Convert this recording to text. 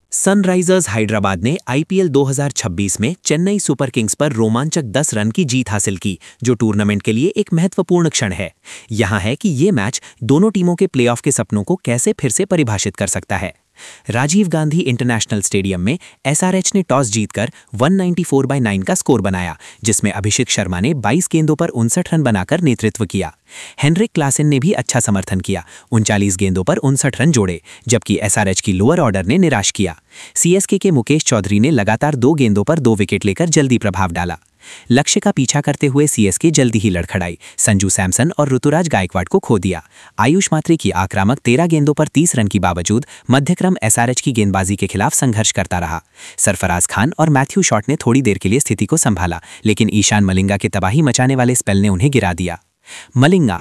Sunrisers Hyderabad ने IPL 2026 में Chennai super Kings पर रोमांचक 10 रन की जीत हासिल की, जो टूर्नामेंट के लिए एक महत्वपूर्ण क्षण है। यहाँ है कि ये मैच दोनों टीमों के प्लेऑफ के सपनों को कैसे फिर से परिभाषित कर सकता है। राजीव गांधी इंटरनेशनल स्टेडियम में एसआरएच ने टॉस जीतकर 194/9 का स्कोर बनाया, जिसमें अभिषेक शर्मा ने 22 गेंदों पर 59 रन बनाकर नेतृत्व किया। हेनरिक क्लासेन ने भी अच्छा समर्थन किया, 39 गेंदों पर 59 रन जोड़े, जबकि एसआरएच की लोअर ऑर्डर ने निराश किया। सीएसके के मुकेश चौधरी ने लगातार 2 गेंदों पर 2 विकेट लेकर जल्दी प्रभाव डाला। लक्ष्य का पीछा करते हुए सीएसके जल्दी ही लड़खड़ाई, संजू सैमसन और ऋतुराज गायकवाड़ को खो दिया। आयुष मात्रे की आक्रामक 13 गेंदों पर 30 रन की बावजूद मध्यक्रम एसआरएच की गेंदबाजी के खिलाफ संघर्ष करता रहा। सरफराज खान और मैथ्यू शॉट ने थोड़ी देर के लिए स्थिति को संभाला, लेकिन ईशान मलिंगा के तबाही मचाने वाले स्पेल ने उन्हें गिरा दिया। मलिंगा